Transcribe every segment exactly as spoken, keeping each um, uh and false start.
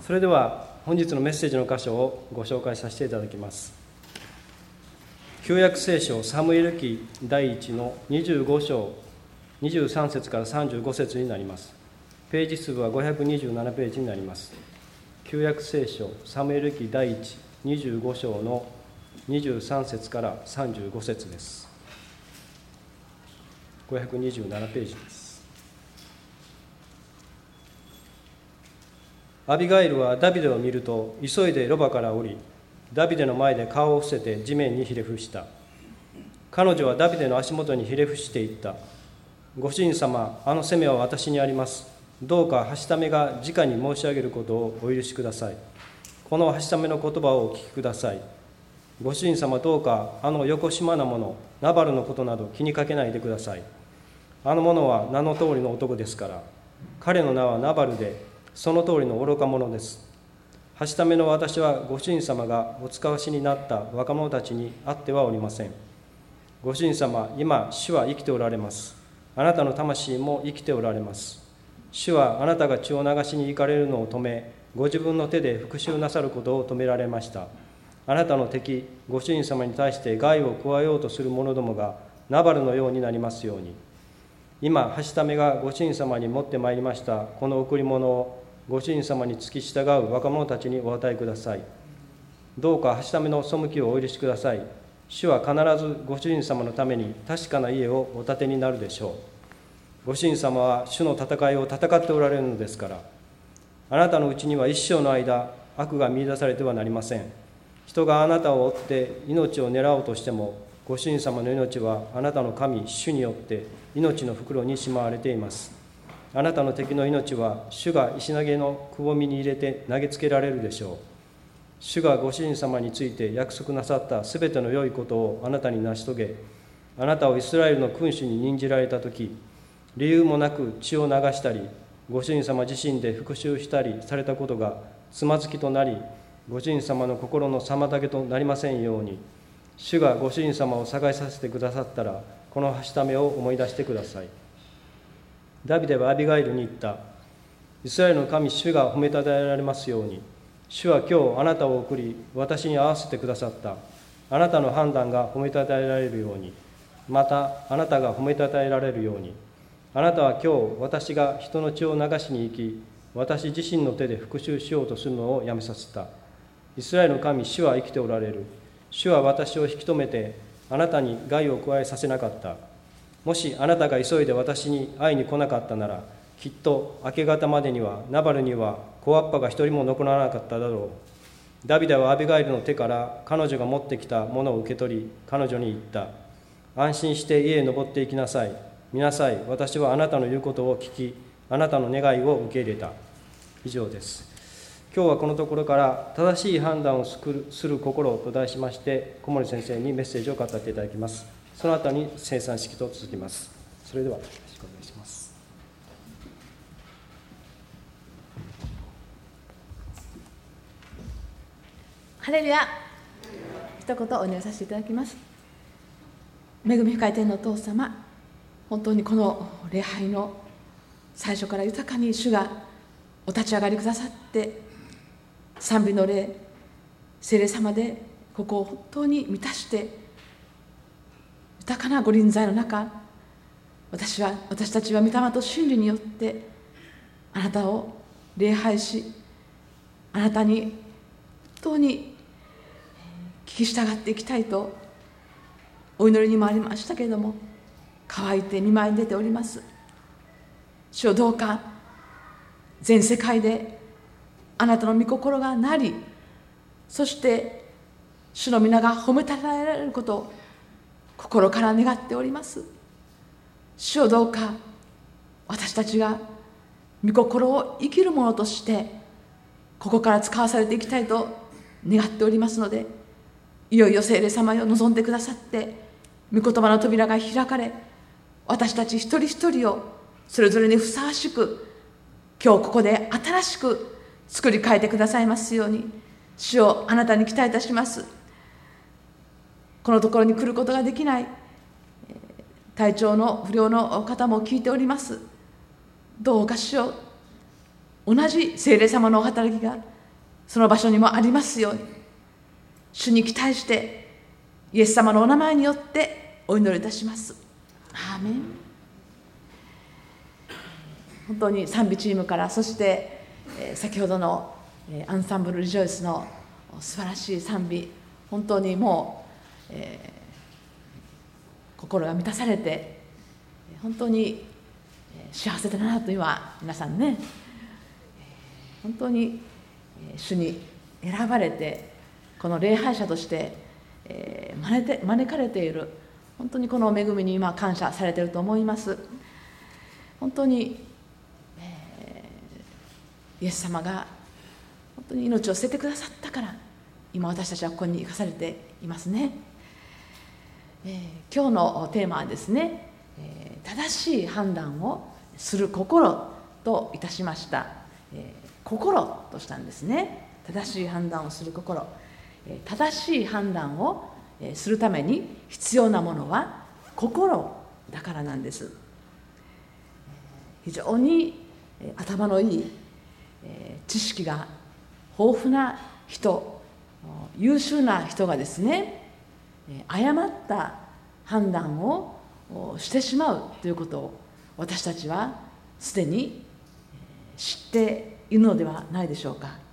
それでは本日のメッセージの箇所をご紹介させていただきます。旧約聖書サムエル記第一のにじゅうご章にじゅうさん節からさんじゅうご節になります。ページ数はごひゃくにじゅうななページになります。旧約聖書サムエル記第一にじゅうご章のにじゅうさん節からさんじゅうご節です。ごひゃくにじゅうななページです。アビガイルはダビデを見ると急いでロバから降り、ダビデの前で顔を伏せて地面にひれ伏した。彼女はダビデの足元にひれ伏していった。ご主人様、あの責めは私にあります。どうかはしためが直に申し上げることをお許しください。このはしための言葉をお聞きください。ご主人様、どうかあのよこしまなもの、ナバルのことなど気にかけないでください。あの者は名の通りの男ですから。彼の名はナバルで、その通りの愚か者です。はしための私はご主人様がお使わしになった若者たちに会ってはおりません。ご主人様、今主は生きておられます。あなたの魂も生きておられます。主はあなたが血を流しに行かれるのを止め、ご自分の手で復讐なさることを止められました。あなたの敵、ご主人様に対して害を加えようとする者どもがナバルのようになりますように。今、はしためがご主人様に持ってまいりましたこの贈り物をご主人様に付き従う若者たちにお与えください。どうかはしための背きをお許しください。主は必ずご主人様のために確かな家をお建てになるでしょう。ご主人様は主の戦いを戦っておられるのですから。あなたのうちには一生の間悪が見出されてはなりません。人があなたを追って命を狙おうとしても、ご主人様の命はあなたの神主によって命の袋にしまわれています。あなたの敵の命は主が石投げのくぼみに入れて投げつけられるでしょう。主がご主人様について約束なさったすべての良いことをあなたに成し遂げ、あなたをイスラエルの君主に任じられたとき、理由もなく血を流したり、ご主人様自身で復讐したりされたことがつまずきとなり、ご主人様の心の妨げとなりませんように、主がご主人様を探しさせてくださったら、このはしためを思い出してください。ダビデはアビガイルに言った。イスラエルの神主が褒めたたえられますように。主は今日あなたを送り、私に会わせてくださった。あなたの判断が褒めたたえられるように。またあなたが褒めたたえられるように。あなたは今日私が人の血を流しに行き、私自身の手で復讐しようとするのをやめさせた。イスラエルの神主は生きておられる。主は私を引き止めて、あなたに害を加えさせなかった。もしあなたが急いで私に会いに来なかったなら、きっと明け方までにはナバルには子わっぱが一人も残らなかっただろう。ダビデはアビガイルの手から彼女が持ってきたものを受け取り、彼女に言った。安心して家へ登っていきなさい。見なさい。私はあなたの言うことを聞き、あなたの願いを受け入れた。以上です。今日はこのところから正しい判断をする心と題しまして、小森先生にメッセージを語っていただきます。その後に生産式と続きます。それではよろしくお願いします。 ハレルヤ。一言お願いさせていただきます。恵み深い天のお父様、本当にこの礼拝の最初から豊かに主がお立ち上がりくださって、賛美の礼、聖霊様でここを本当に満たして、豊かなご臨在の中、私は私たちは御霊と真理によってあなたを礼拝し、あなたに本当に聞き従っていきたいとお祈りにもありましたけれども、乾いて見舞いに出ております。主をどうか全世界であなたの御心がなり、そして主の皆が褒めたたえられることを心から願っております。主をどうか私たちが御心を生きるものとしてここから使わされていきたいと願っておりますので、いよいよ聖霊様を望んでくださって御言葉の扉が開かれ、私たち一人一人をそれぞれにふさわしく今日ここで新しく作り変えてくださいますように、主をあなたに期待いたします。このところに来ることができない体調の不良の方も聞いております。どうか主よ、同じ聖霊様のお働きがその場所にもありますように、主に期待してイエス様のお名前によってお祈りいたします。アーメン。本当に賛美チームから、そして先ほどのアンサンブルリジョイスの素晴らしい賛美、本当にもう、えー、心が満たされて本当に幸せだなと今皆さんね、本当に主に選ばれてこの礼拝者として招て招かれている、本当にこの恵みに今感謝されていると思います。本当に、えー、イエス様が本当に命を捨ててくださったから今私たちはここに生かされていますね。えー、今日のテーマはですね、えー、正しい判断をする心といたしました。えー、心としたんですね。正しい判断をする心、えー、正しい判断をするために必要なものは心だからなんです。非常に頭のいい、知識が豊富な人、優秀な人がですね、誤った判断をしてしまうということを私たちはすでに知っているのではないでしょうか。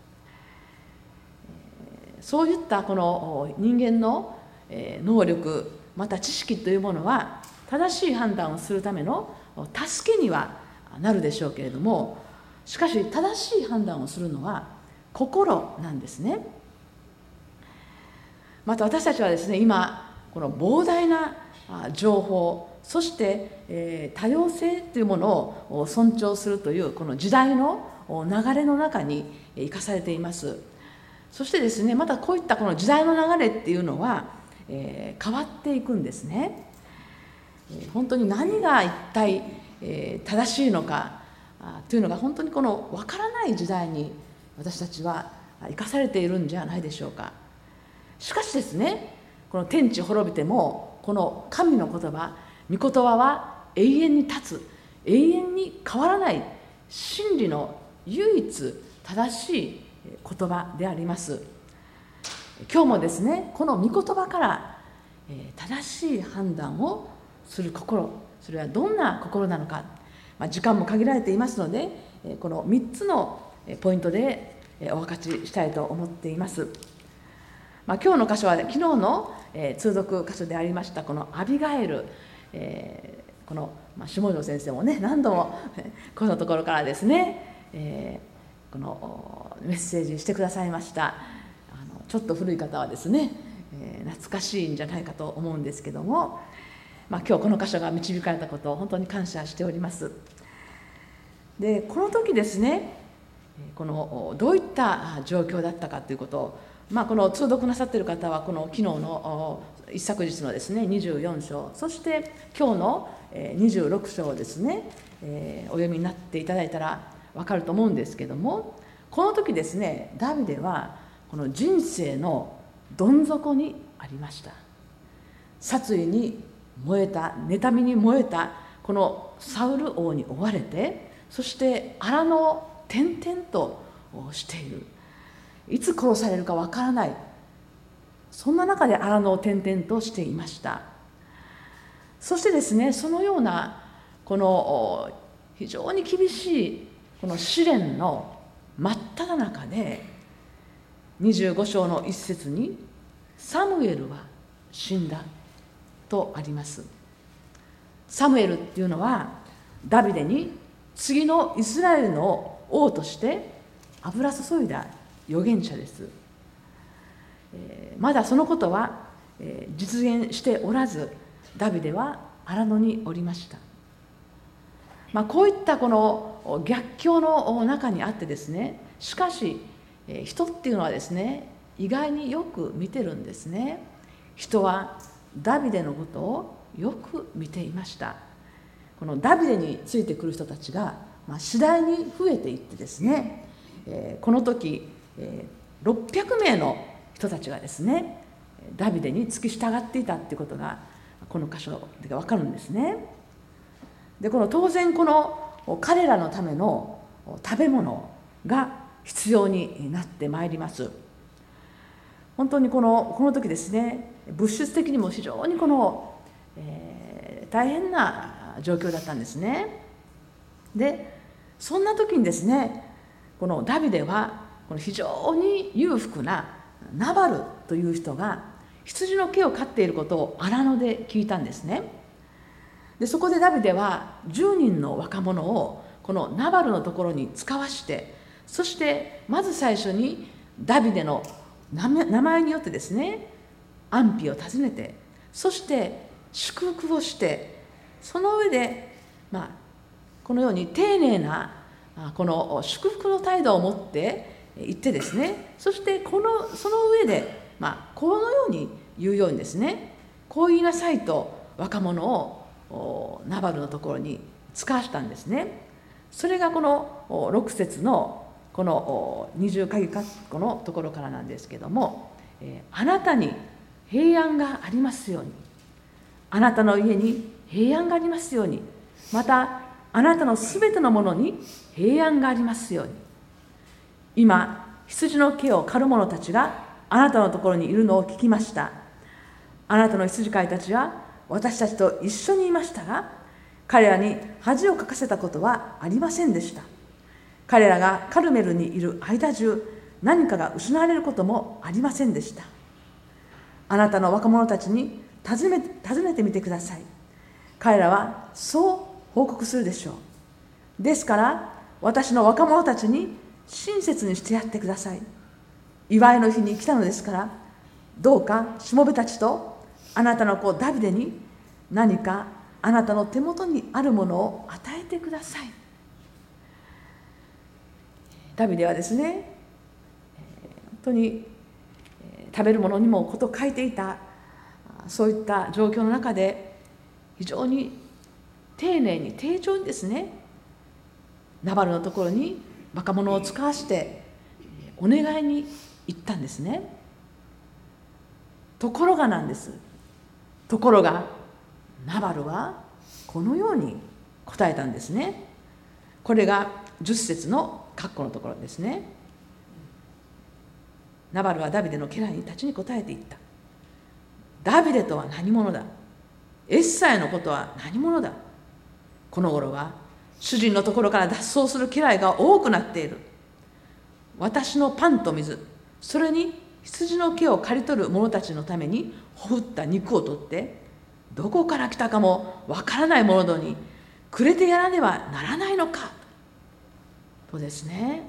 そういったこの人間の能力また知識というものは正しい判断をするための助けにはなるでしょうけれども、しかし正しい判断をするのは心なんですね。また私たちはですね、今この膨大な情報、そして多様性というものを尊重するというこの時代の流れの中に生かされています。そしてですね、またこういったこの時代の流れっていうのは、えー、変わっていくんですね。えー、本当に何が一体、えー、正しいのかというのが本当にこの分からない時代に私たちは生かされているんじゃないでしょうか。しかしですね、この天地滅びてもこの神の言葉、御言葉は永遠に立つ、永遠に変わらない真理の唯一正しい言葉であります。今日もですね、この御言葉から正しい判断をする心、それはどんな心なのか、まあ、時間も限られていますので、このみっつのポイントでお分かちしたいと思っています。まあ、今日の箇所は昨日の通読箇所でありましたこのアビガエル、えー、この、まあ、下條先生もね何度もこのところからですね、えー、このメッセージしてくださいました。あのちょっと古い方はですね、えー、懐かしいんじゃないかと思うんですけども、まあ、今日この箇所が導かれたことを本当に感謝しております。でこの時ですね、このどういった状況だったかということを、まあ、この通読なさっている方はこの昨日の一昨日のですねにじゅうよん章、そして今日のにじゅうろく章をですね、えー、お読みになっていただいたら分かると思うんですけども、この時ですね、ダビデはこの人生のどん底にありました。殺意に燃えた、妬みに燃えたこのサウル王に追われて、そして荒野を転々としている、いつ殺されるかわからない、そんな中で荒野を転々としていました。そしてですね、そのようなこの非常に厳しいこの試練の真っ只中でにじゅうご章の一節にサムエルは死んだとあります。サムエルっていうのはダビデに次のイスラエルの王として油注いだ預言者です。えー、まだそのことは、えー、実現しておらず、ダビデは荒野におりました。まあ、こういったこの逆境の中にあってですね、しかし、えー、人っていうのはですね、意外によく見てるんですね。人はダビデのことをよく見ていました。このダビデについてくる人たちが、まあ、次第に増えていってですね、えー、この時、えー、ろっぴゃくめいの人たちがですねダビデに付き従っていたということがこの箇所で分かるんですね。でこの当然この彼らのための食べ物が必要になってまいります。本当にこのこの時ですね、物質的にも非常にこの、えー、大変な状況だったんですね。でそんな時にですね、このダビデはこの非常に裕福なナバルという人が羊の毛を飼っていることを荒野で聞いたんですね。でそこでダビデはじゅうにんの若者をこのナバルのところに使わして、そしてまず最初にダビデの名前によってですね、安否を尋ねて、そして祝福をして、その上で、まあ、このように丁寧なこの祝福の態度を持って言ってですね、そしてこのその上で、まあ、このように言うようにですね、こう言いなさいと若者をナバルのところに使わしたんですね。それがこのろく節のこの二重鍵括弧のところからなんですけども、あなたに平安がありますように、あなたの家に平安がありますように、またあなたのすべてのものに平安がありますように。今羊の毛を刈る者たちがあなたのところにいるのを聞きました。あなたの羊飼いたちは私たちと一緒にいましたが、彼らに恥をかかせたことはありませんでした。彼らがカルメルにいる間中、何かが失われることもありませんでした。あなたの若者たちに尋ね、尋ねてみてください。彼らはそう報告するでしょう。ですから私の若者たちに親切にしてやってください。祝いの日に来たのですから、どうかしもべたちとあなたの子ダビデに何かあなたの手元にあるものを与えてください。ダビデはですね、本当に食べるものにもこと書いていた、そういった状況の中で非常に丁寧に丁重にですね、ナバルのところに若者を使わしてお願いに行ったんですね。ところがなんです。ところがナバルはこのように答えたんですね。これがじゅっ節の括弧のところですね。ナバルはダビデの家来たちに答えていった。ダビデとは何者だ。エッサイのことは何者だ。この頃は主人のところから脱走する家来が多くなっている。私のパンと水、それに羊の毛を刈り取る者たちのためにほふった肉を取って、どこから来たかもわからない者どにくれてやらねばならないのか。とですね、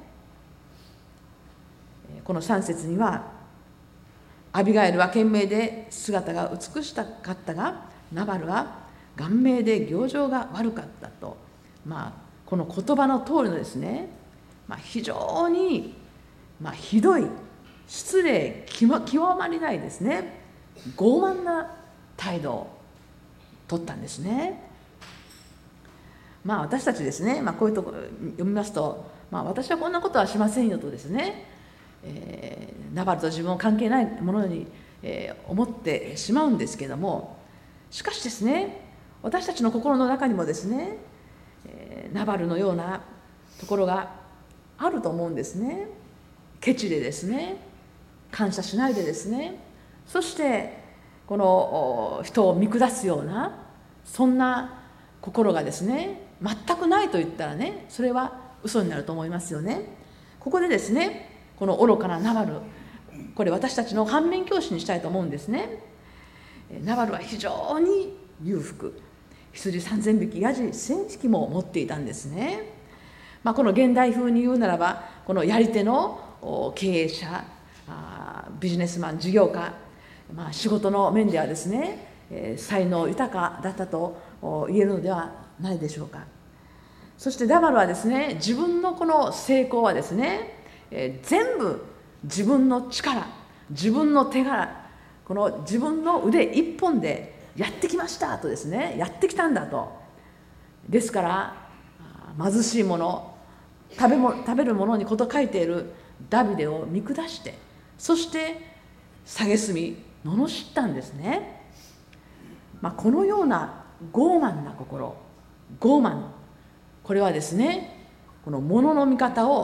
このさん節には、アビガイルは賢明で姿が美しかったが、ナバルは顔面で行情が悪かったと、まあ、この言葉の通りのですね、まあ、非常に、まあ、ひどい、失礼極まりないですね、傲慢な態度を取ったんですね。まあ私たちですね、まあ、こういうところ読みますと、まあ、私はこんなことはしませんよとですね、えー、ナバルと自分を関係ないものに、えー、思ってしまうんですけども、しかしですね、私たちの心の中にもですね、えー、ナバルのようなところがあると思うんですね。ケチでですね、感謝しないでですね、そしてこの人を見下すような、そんな心がですね、全くないと言ったらね、それは嘘になると思いますよね。ここでですね、この愚かなナバル、これ私たちの反面教師にしたいと思うんですね。ナバルは非常に裕福、羊さんぜんびき、ヤジせんひきも持っていたんですね。まあ、この現代風に言うならば、このやり手の経営者、ビジネスマン、事業家、まあ、仕事の面ではですね、才能豊かだったと言えるのではないでしょうか。そしてナバルはですね、自分のこの成功はですね、えー、全部自分の力、自分の手柄、この自分の腕一本でやってきましたとですね、やってきたんだと。ですから貧しいもの、食べも食べるものにこと書いているダビデを見下して、そして蔑み罵ったんですね。まあ、このような傲慢な心、傲慢、これはですね、この物の見方を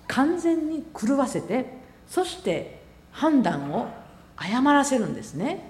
完全に狂わせて、そして判断を誤らせるんですね。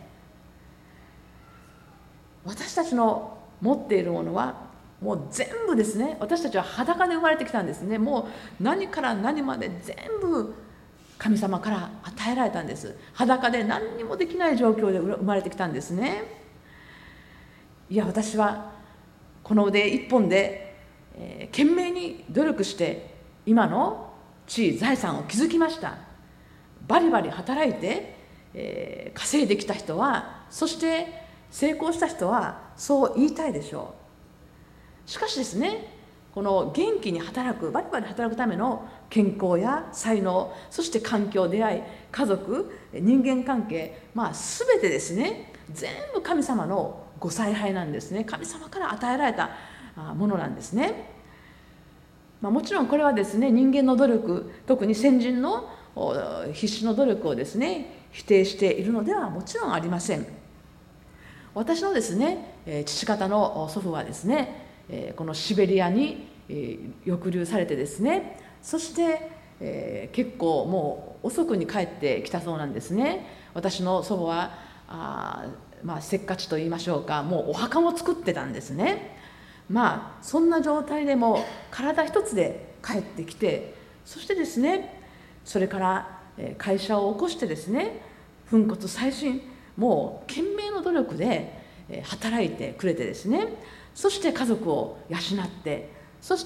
私たちの持っているものはもう全部ですね、私たちは裸で生まれてきたんですね。もう何から何まで全部神様から与えられたんです。裸で何にもできない状況で生まれてきたんですね。いや、私はこの腕一本で、えー、懸命に努力して今の地位財産を築きました。バリバリ働いて、えー、稼いできた人は、そして成功した人はそう言いたいでしょう。しかしですね、この元気に働く、バリバリ働くための健康や才能、そして環境、出会い、家族、人間関係、まあ全てですね、全部神様のご采配なんですね。神様から与えられたものなんですね。まあ、もちろんこれはですね、人間の努力、特に先人の必死の努力をですね、否定しているのではもちろんありません。私のですね、父方の祖父はですね、このシベリアに抑留されてですね、そして結構もう遅くに帰ってきたそうなんですね。私の祖母はあ、まあ、せっかちと言いましょうか、もうお墓も作ってたんですね。まあそんな状態でも体一つで帰ってきて、そしてですね、それから会社を起こしてですね、粉骨砕身、もう懸命の努力で働いてくれてですね、そして家族を養って、そして、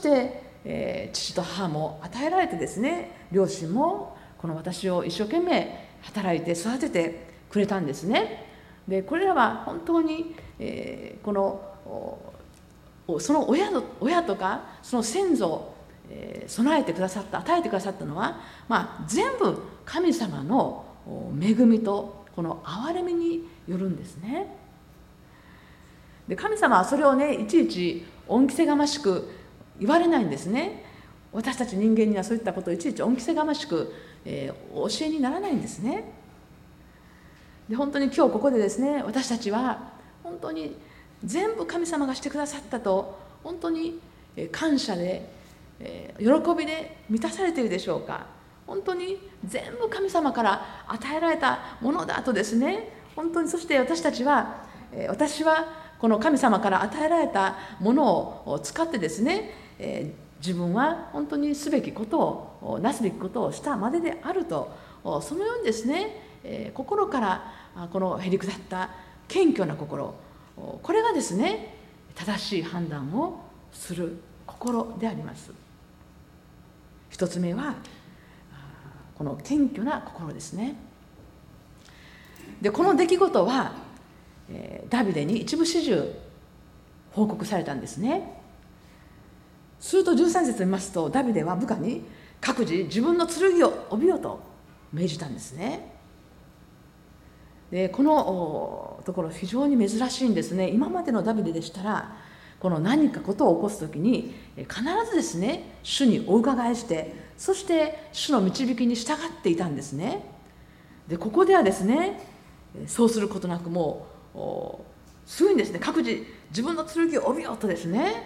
えー、父と母も与えられてですね、両親もこの私を一生懸命働いて育ててくれたんですね。でこれらは本当に、えー、このその 親, の親とかその先祖を、えー、備えてくださった、与えてくださったのは、まあ、全部神様の恵みとこの憐れみによるんですね。で神様はそれをね、いちいち恩着せがましく言われないんですね。私たち人間にはそういったことをいちいち恩着せがましく、えー、教えにならないんですね。で本当に今日ここでですね、私たちは本当に全部神様がしてくださったと、本当に感謝で、えー、喜びで満たされているでしょうか。本当に全部神様から与えられたものだとですね、本当に、そして私たちは、えー、私はこの神様から与えられたものを使ってですね、えー、自分は本当にすべきことを、なすべきことをしたまでであると、そのようにですね、えー、心からこのへりくだった謙虚な心、これがですね、正しい判断をする心であります。一つ目はこの謙虚な心ですね。でこの出来事はダビデに一部始終報告されたんですね。するとじゅうさん節を見ますと、ダビデは部下に各自自分の剣を帯びようと命じたんですね。でこのところ非常に珍しいんですね。今までのダビデでしたら、この何かことを起こすときに必ずですね、主にお伺いして、そして主の導きに従っていたんですね。でここではですね、そうすることなく、もうすぐにですね、各自自分の剣を帯びようとですね、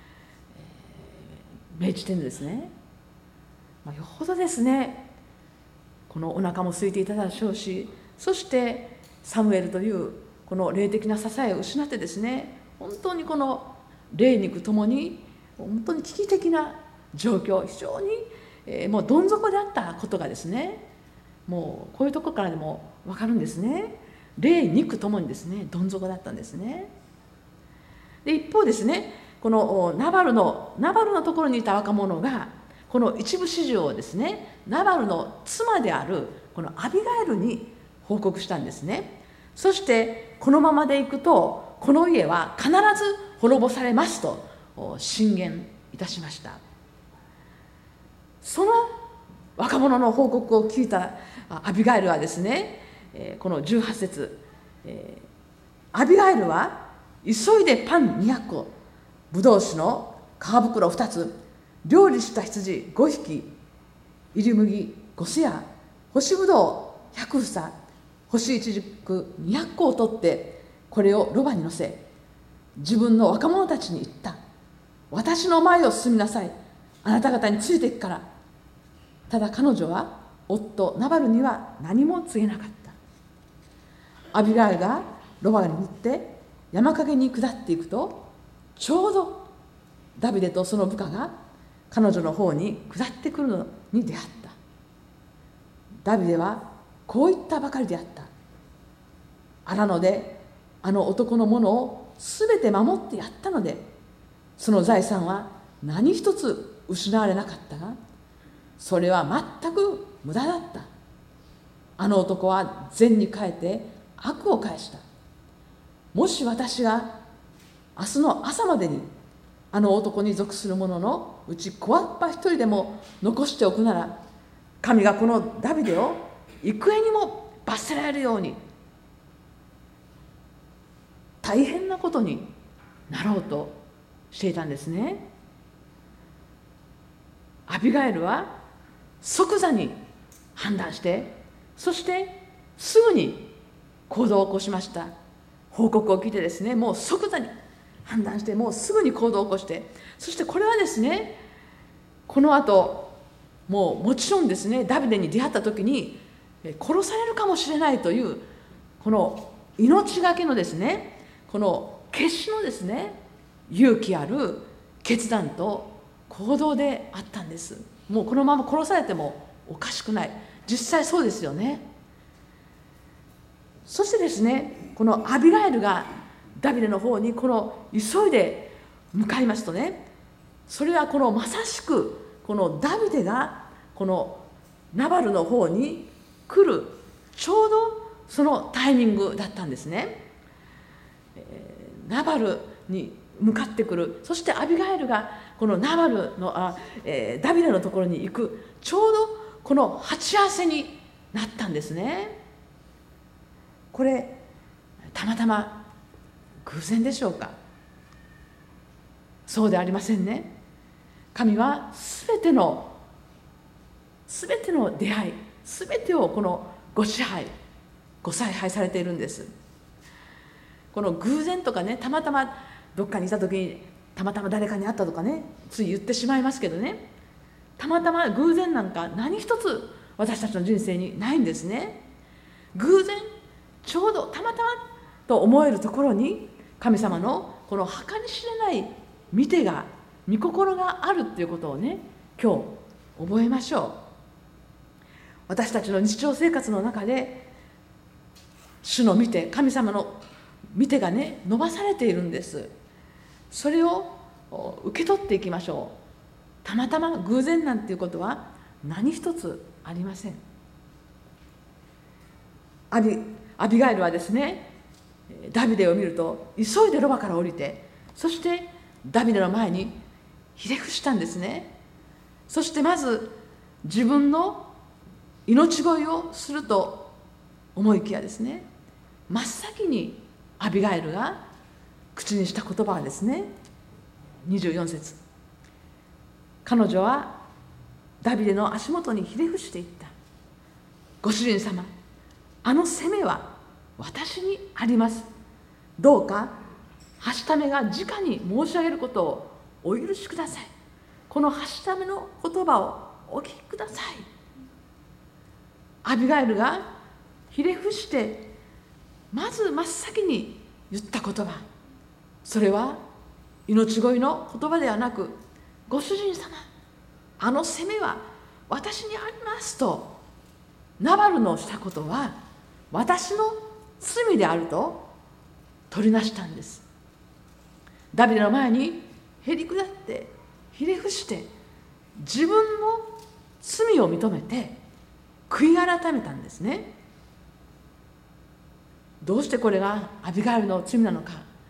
命じてるんですね。まあ、よほどですね、このお腹も空いていたでしょうし、そしてサムエルというこの霊的な支えを失ってですね、本当にこの霊肉ともに本当に危機的な状況、非常に、えー、もうどん底であったことがですね、もうこういうところからでも分かるんですね。霊肉ともにですね、どん底だったんですね。で一方ですね、このナバルのナバルのところにいた若者がこの一部始終をですね、ナバルの妻であるこのアビガエルに報告したんですね。そしてこのままでいくとこの家は必ず滅ぼされますと進言いたしました。その若者の報告を聞いたアビガエルはですね、このじゅうはち節、アビガエルは急いでパンにひゃっこ、ぶどう酒の皮袋ふたつ、料理した羊ごひき、入り麦ごせや、干しぶどうひゃくふさ、干しいちじくにひゃっこを取って、これをロバに乗せ、自分の若者たちに言った。私の前を進みなさい。あなた方についていくから。 ただ彼女は夫ナバルには何も告げなかった。アビガイルがロバに乗って山陰に下っていくと、ちょうどダビデとその部下が彼女の方に下ってくるのに出会った。ダビデはこう言ったばかりであった。荒野であの男のものをすべて守ってやったので、その財産は何一つ失われなかったが、それは全く無駄だった。あの男は善に変えて悪を返した。もし私が明日の朝までにあの男に属する者のうち小わっぱ一人でも残しておくなら、神がこのダビデを幾重にも罰せられるように大変なことになろうとしていたんですね。アビガイルは即座に判断して、そしてすぐに行動を起こしました。報告を聞いてですね、もう即座に判断して、もうすぐに行動を起こして、そしてこれはですね、この後もうもちろんですね、ダビデに出会った時に殺されるかもしれないというこの命がけのですね、この決死のですね、勇気ある決断と行動であったんです。もうこのまま殺されてもおかしくない。実際そうですよね。そしてですね、このアビガイルがダビデの方にこの急いで向かいますとね、それはこのまさしくこのダビデがこのナバルの方に来るちょうどそのタイミングだったんですね。えー、ナバルに向かってくる、そしてアビガイルがこのナバルのあ、えー、ダビデのところに行くちょうどこの鉢合わせになったんですね。これたまたま偶然でしょうか。そうでありませんね。神はすべてのすべての出会い、すべてをこのご支配ご采配されているんです。この偶然とかね、たまたまどっかにいた時にたまたま誰かに会ったとかね、つい言ってしまいますけどね、たまたま偶然なんか何一つ私たちの人生にないんですね。偶然ちょうどたまたまと思えるところに神様のこの計り知れない見てが御心があるっていうことをね、今日覚えましょう。私たちの日常生活の中で主の見て、神様の見てがね伸ばされているんです。それを受け取っていきましょう。たまたま偶然なんていうことは何一つありません。アビ、アビガイルはですね、ダビデを見ると急いでロバから降りて、そしてダビデの前にひれ伏したんですね。そしてまず自分の命乞いをすると思いきやですね、真っ先にアビガイルが口にした言葉はですね、にじゅうよん節、彼女はダビデの足元にひれ伏していった。ご主人様、あの責めは私にあります。どうかはしためが直に申し上げることをお許しください。このはしための言葉をお聞きください。アビガイルがひれ伏してまず真っ先に言った言葉、それは命乞いの言葉ではなく、ご主人様、あの責めは私にありますと、ナバルのしたことは私の罪であると取りなしたんです。ダビデの前にへり下ってひれ伏して自分の罪を認めて悔い改めたんですね。どうしてこれがアビガイルの罪なのか、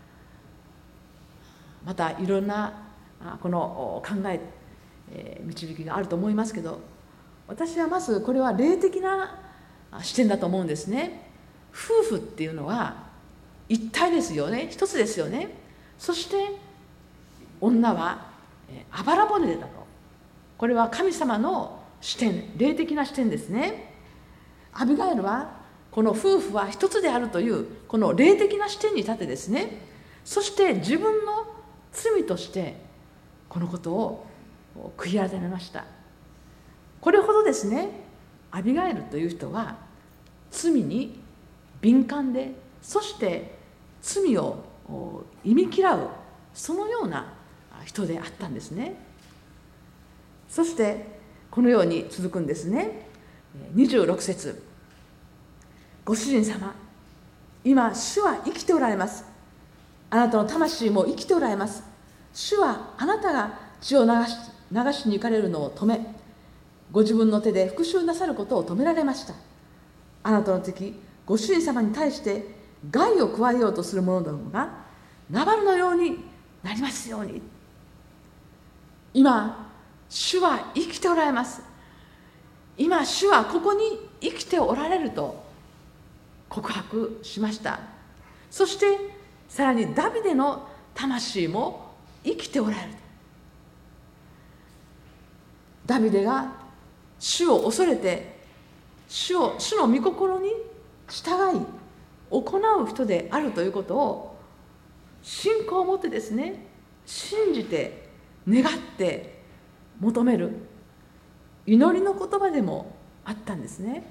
またいろんなこの考え、えー、導きがあると思いますけど、私はまずこれは霊的な視点だと思うんですね。夫婦っていうのは一体ですよね、一つですよね。そして女はあばら骨だと、これは神様の視点、霊的な視点ですね。アビガイルはこの夫婦は一つであるというこの霊的な視点に立てですね、そして自分の罪としてこのことを悔い改めました。 これほどですね、アビガイルという人は罪に敏感で、そして罪を忌み嫌う、そのような人であったんですね。そしてこのように続くんですね。にじゅうろく節、ご主人様、今主は生きておられます。あなたの魂も生きておられます。主はあなたが血を流し、流しに行かれるのを止め、ご自分の手で復讐なさることを止められました。あなたの敵、ご主人様に対して害を加えようとする者どもがナバルのようになりますように。今、主は生きておられます。今、主はここに生きておられると告白しました。そしてさらにダビデの魂も生きておられる。ダビデが主を恐れて主を主の御心に従い行う人であるということを信仰を持ってですね、信じて願って求める祈りの言葉でもあったんですね。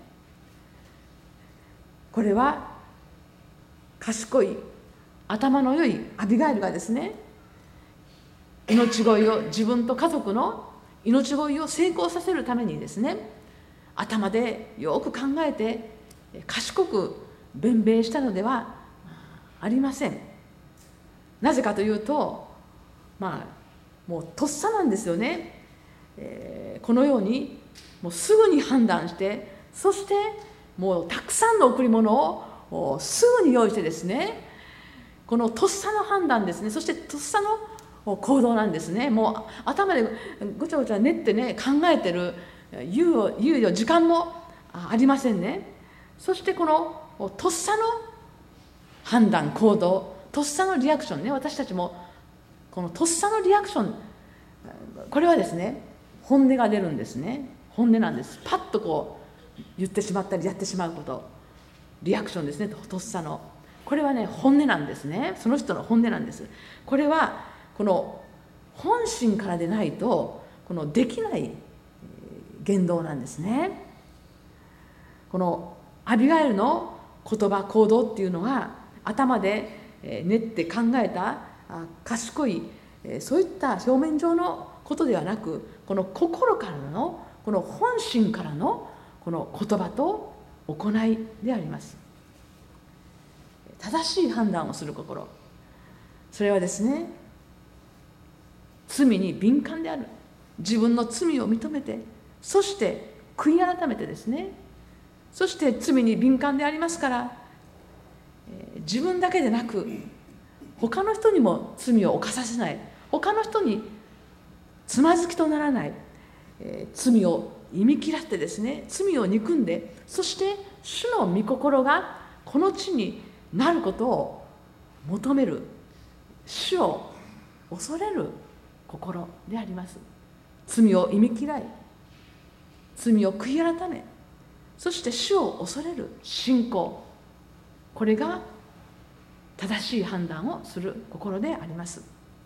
これは賢い頭の良いアビガイルがですね、命乞いを、自分と家族の命乞いを成功させるためにですね、頭でよく考えて賢く弁明したのではありません。なぜかというと、まあもうとっさなんですよね。えー、このようにもうすぐに判断して、そしてもうたくさんの贈り物をすぐに用意してですね、このとっさの判断ですね、そしてとっさの行動なんですね。もう頭でごちゃごちゃ練ってね、考えてる猶予、猶予時間もありませんね。そしてこのとっさの判断、行動、とっさのリアクションね、私たちもこのとっさのリアクション、これはですね、本音が出るんですね。本音なんです。パッとこう言ってしまったりやってしまうこと、リアクションですね、とっさの。これはね、本音なんですね。その人の本音なんです。これはこの本心からでないとこのできない言動なんですね。このアビガイルの言葉、行動っていうのは頭で練って考えた賢い、そういった表面上のことではなく、この心からの、この本心からのこの言葉と行いであります。正しい判断をする心、それはですね、罪に敏感である、自分の罪を認めて、そして悔い改めてですね、そして罪に敏感でありますから、自分だけでなく他の人にも罪を犯させない、他の人につまずきとならない、えー、罪を忌み嫌ってですね、罪を憎んで、そして主の御心がこの地になることを求める、主を恐れる心であります。罪を忌み嫌い、罪を悔い改め、そして主を恐れる信仰、これが正しい判断をする心であります。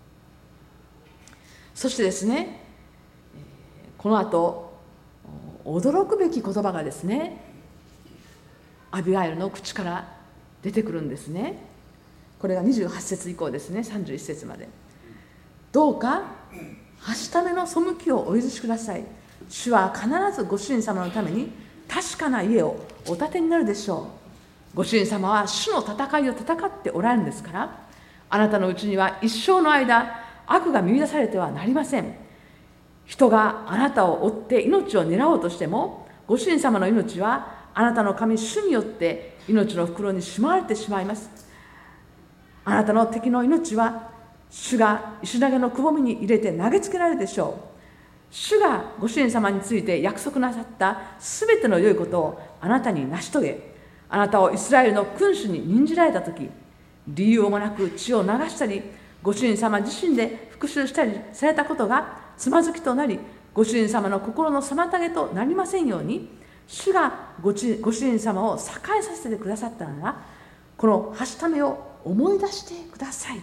そしてですね、この後驚くべき言葉がですね、アビガイルの口から出てくるんですね。これがにじゅうはち節以降ですね、さんじゅういち節まで。どうかはしための背きをお許しください。主は必ずご主人様のために確かな家をお建てになるでしょう。ご主人様は主の戦いを戦っておられるんですから、あなたのうちには一生の間悪が見出されてはなりません。人があなたを追って命を狙おうとしても、ご主人様の命はあなたの神主によって命の袋にしまわれてしまいます。あなたの敵の命は主が石投げのくぼみに入れて投げつけられるでしょう。主がご主人様について約束なさったすべての良いことをあなたに成し遂げ、あなたをイスラエルの君主に任じられたとき、理由もなく血を流したり、ご主人様自身で復讐したりされたことがつまずきとなり、ご主人様の心の妨げとなりませんように、主がご主人様を栄えさせてくださったなら、このはしためを思い出してください。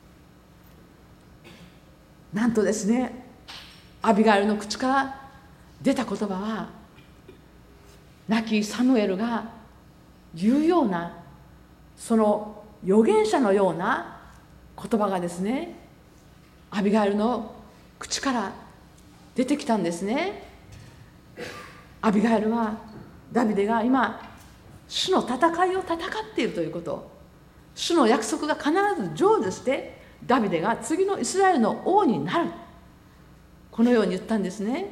なんとですね、アビガイルの口から出た言葉は、亡きサムエルが言うような、その預言者のような言葉がですね、アビガイルの口から出てきたんですね。アビガイルはダビデが今主の戦いを戦っているということ、主の約束が必ず成就してダビデが次のイスラエルの王になる、このように言ったんですね。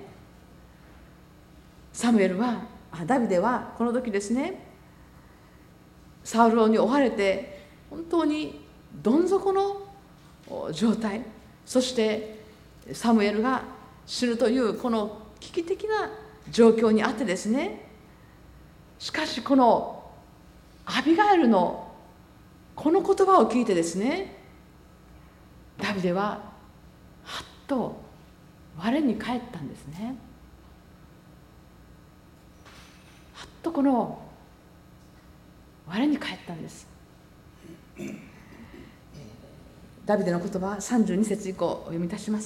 サムエルはあダビデはこの時ですね、サウル王に追われて本当にどん底の状態、そしてサムエルが死ぬというこの危機的な状況にあってですね、しかしこのアビガイルのこの言葉を聞いてですね、ダビデははっと我に返ったんですね。はっとこの我に返ったんです。ダビデの言葉さんじゅうに節以降お読みいたします。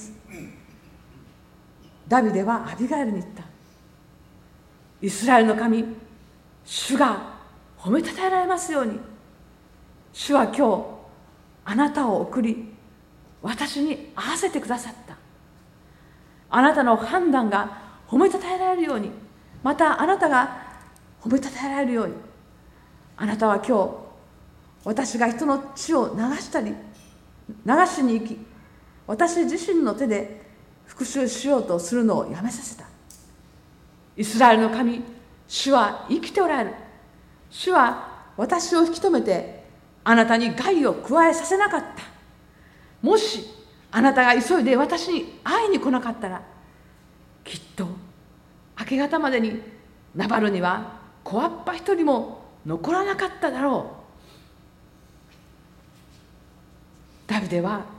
ダビデはアビガイルに言った。イスラエルの神、主が褒めたたえられますように。主は今日あなたを送り、私に会わせてくださった。あなたの判断が褒めたたえられるように、またあなたが褒めたたえられるように、あなたは今日私が人の血を流したり流しに行き、私自身の手で復讐しようとするのをやめさせた。イスラエルの神、主は生きておられる。主は私を引き止めてあなたに害を加えさせなかった。もしあなたが急いで私に会いに来なかったら、きっと明け方までにナバルには小わっぱ一人も残らなかっただろう。ダビデは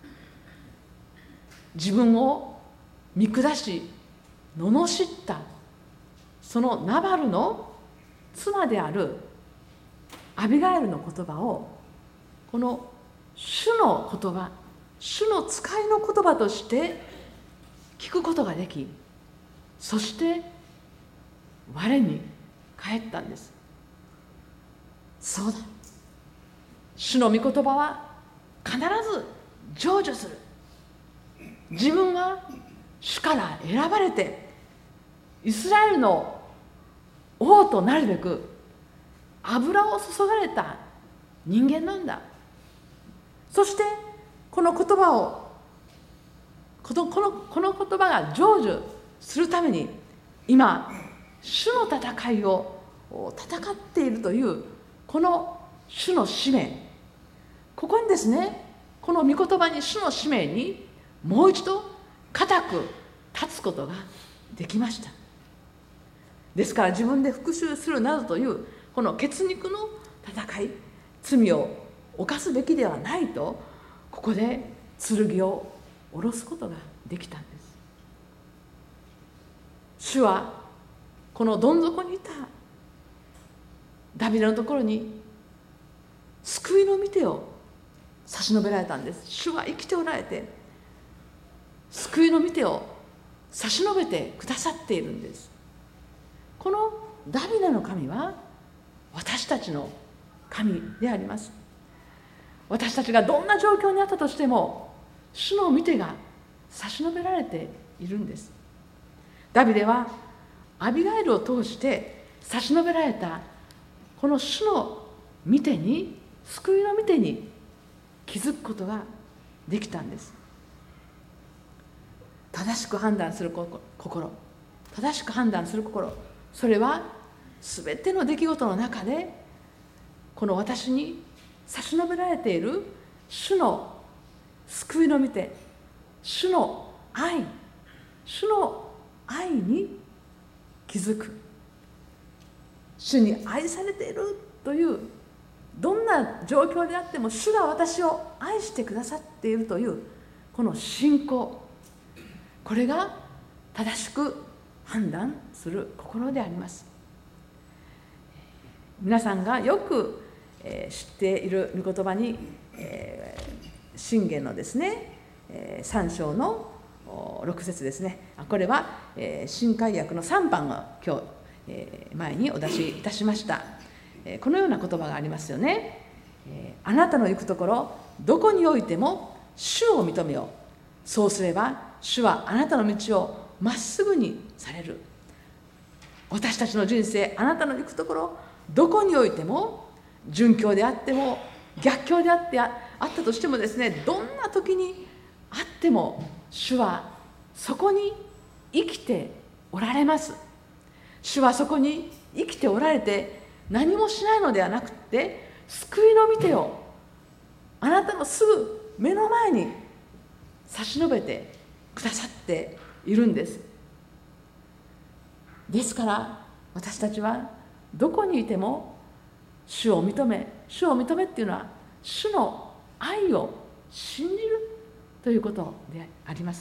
自分を見下し罵ったそのナバルの妻であるアビガイルの言葉を、この主の言葉、主の使いの言葉として聞くことができ、そして我に返ったんです。そうだ、主の御言葉は必ず成就する。自分は主から選ばれてイスラエルの王となるべく油を注がれた人間なんだ。そしてこの言葉をこの、この、この言葉が成就するために今主の戦いを戦っているというこの主の使命、ここにですね、この御言葉に主の使命にもう一度固く立つことができました。ですから自分で復讐するなどというこの血肉の戦い、罪を犯すべきではないと、ここで剣を下ろすことができたんです。主はこのどん底にいたダビデのところに救いの御手を差し伸べられたんです。主は生きておられて救いの御手を差し伸べてくださっているんです。このダビデの神は私たちの神であります。私たちがどんな状況にあったとしても主の御手が差し伸べられているんです。ダビデはアビガイルを通して差し伸べられたこの主の御手に、救いの御手に気づくことができたんです。正しく判断する心、正しく判断する心、それはすべての出来事の中でこの私に差し伸べられている主の救いの御手、主の愛、主の愛に気づく。主に愛されているという、どんな状況であっても主が私を愛してくださっているというこの信仰、これが正しく判断する心であります。皆さんがよく知っている御言葉に、信玄のですねさん章のろく節ですね。これは、えー、新海訳のさんばんを今日、えー、前にお出しいたしました。えー、このような言葉がありますよね。えー、あなたの行くところどこにおいても主を認めよう。そうすれば主はあなたの道をまっすぐにされる。私たちの人生、あなたの行くところどこにおいても、順境であっても逆境であってあったとしてもですね、どんな時にあっても主はそこに生きておられます。主はそこに生きておられて、何もしないのではなくて、救いの御手をあなたのすぐ目の前に差し伸べてくださっているんです。ですから私たちはどこにいても主を認め、主を認めっていうのは主の愛を信じるということであります。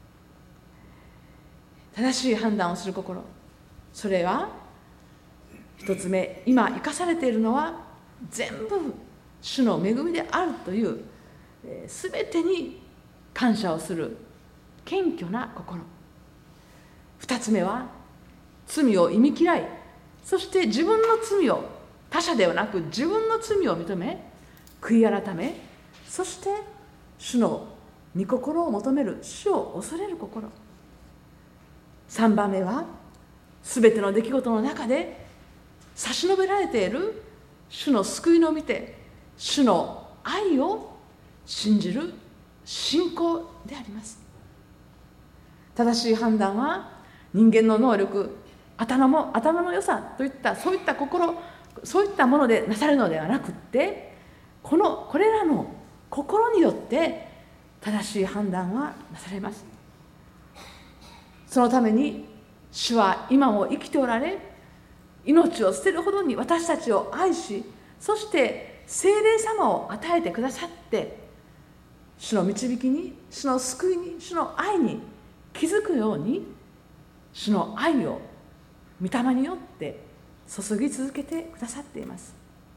正しい判断をする心、それは一つ目、今生かされているのは全部主の恵みであるという、すべてに感謝をする謙虚な心。二つ目は罪を忌み嫌い、そして自分の罪を、他者ではなく自分の罪を認め悔い改め、そして主の御心を求める、主を恐れる心。三番目はすべての出来事の中で差し伸べられている主の救いの御手、主の愛を信じる信仰であります。正しい判断は人間の能力、頭の、頭の良さといったそういった心、そういったものでなされるのではなくって、このこれらの心によって正しい判断はなされます。そのために主は今も生きておられ、命を捨てるほどに私たちを愛し、そして聖霊様を与えてくださって、主の導きに、主の救いに、主の愛に気づくように、主の愛を御霊によって注ぎ続けてくださっています。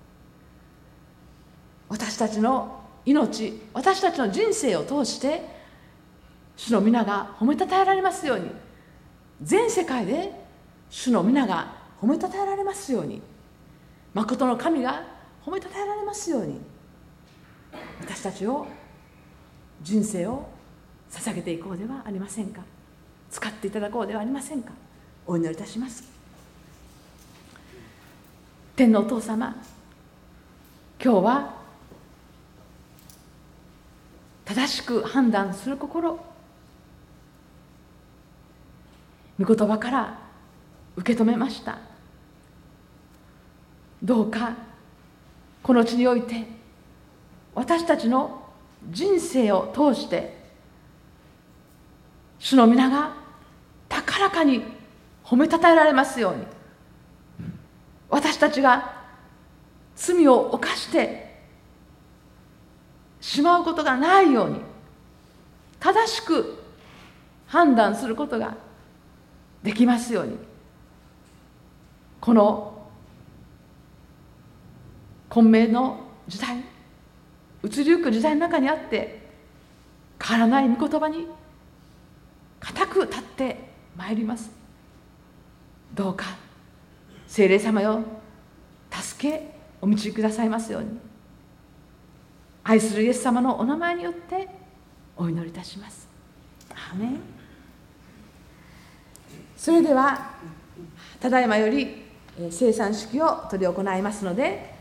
私たちの命、私たちの人生を通して主の皆が褒めたたえられますように、全世界で主の皆が褒めたたえられますように、誠の神が褒めたたえられますように、私たちを、人生を捧げていこうではありませんか。使っていただこうではありませんか。お祈りいたします。天のお父様、今日は正しく判断する心、御言葉から受け止めました。どうかこの地において私たちの人生を通して主の皆が高らかに褒めたたえられますように、私たちが罪を犯してしまうことがないように、正しく判断することができますように、この混迷の時代、移りゆく時代の中にあって変わらない御言葉に固く立ってまいります。どうか聖霊様よ、助けお導きくださいますように、愛するイエス様のお名前によってお祈りいたします。アーメン。それではただいまより聖餐式を執り行いますので、